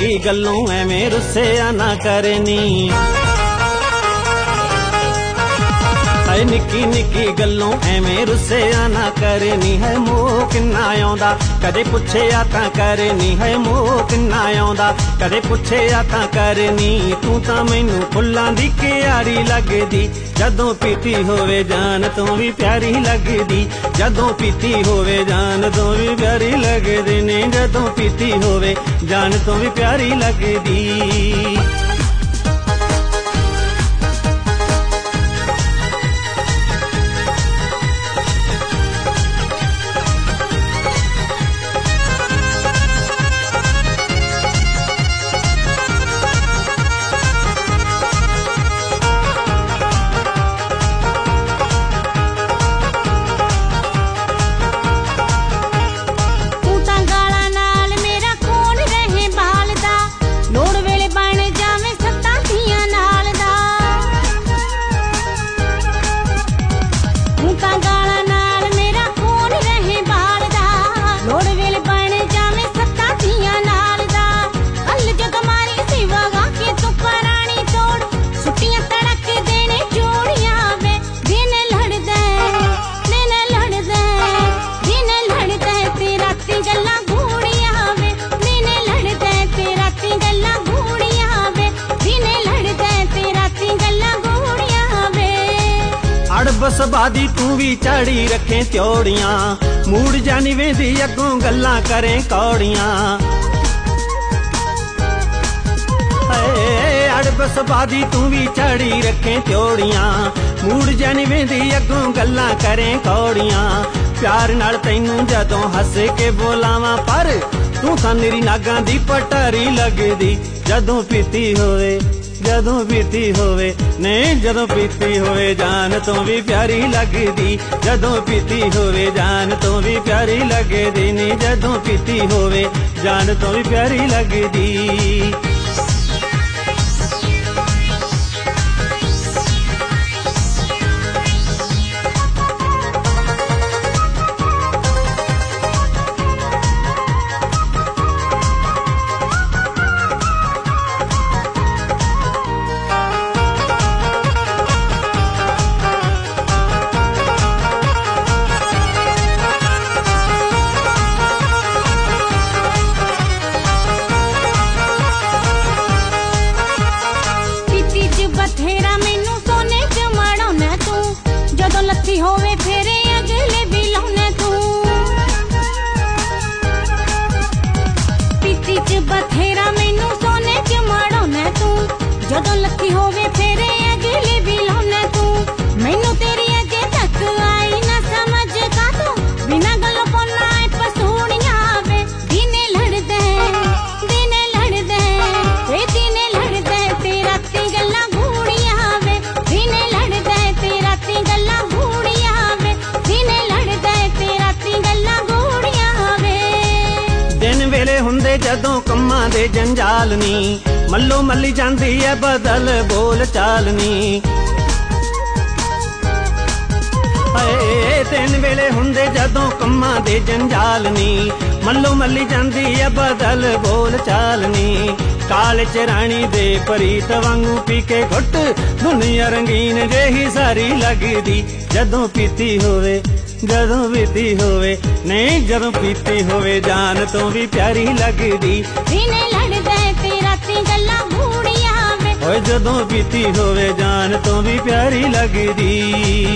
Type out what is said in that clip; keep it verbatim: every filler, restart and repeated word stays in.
निक्की गल्लों एवें रुस्सिया ना करनी। है निक्की निक्की गल्लों एवें रुस्सिया ना करनी है। मोह किन्ना आउंदा कदे पुछिया तां करनी है। मोह किन्ना आउंदा कदे पुछिया तां करनी। तू तां मैनू फुल्लां दी क्यारी लगदी जदों पीती होवे जान तों भी प्यारी लगदी। जदों पीती होवे जान तों भी प्यारी लगदी ने। जदों पीती होवे जान तों भी प्यारी लगदी। बस बादी तू भी चाड़ी रखे त्योड़ियां मूड जानी वेंदी अगों गल्लां करें कौड़ियां। अड़बस बादी तू भी चाड़ी रखे त्योड़ियां मूड जानी वेंदी अगों गल्लां करें कौड़ियां। प्यार नाल तैनू जदों हस के बोलावां पर तू तां मेरी नागां दी पटारी लगदी। जदों पीती होवे जदों पीती होवे नहीं जदों पीती होवे जान तो भी प्यारी लगदी। जदों पीती होवे जान तो भी प्यारी लगदी नहीं। जदों पीती होवे जान तो भी प्यारी लगदी। बथेरा मैनू सोने च मड़ाउना तू जदों लत्थी होवे फेरे अगले भी लाउना तू। पीती च बथेरा मैनू सोने च मड़ाउना तू जदों लत्थी होवे फेरे अगले भी लाउना तू। मैनू तेरी अजे तक आई ना समझ का तू बिना गल्लों पौना पसूड़ियां वे। दिने लड़दे दिने लड़दे ते दिने लड़दे ते राती गल्लां हुंदे जदों कम्मां दे जंजाल नी मल्लो मल्ली जांदी है बदल बोल चाल नी। दिन वेले हुंदे जदों कम्मां दे जंजाल नी मल्लो मल्ली जांदी है बदल बोल चाल नी। काल च राणी दे परीत वांगू पी के घुट दुनिया रंगीन जेही सारी लगदी। जदों पीती होवे जदों पीती होवे नहीं जदों पीती होवे जान तो भी प्यारी लगदी। दिने लड़दे ते राती गल्लां गूड़ियां वे। ओए जदों पीती होवे जान तो भी प्यारी लगदी।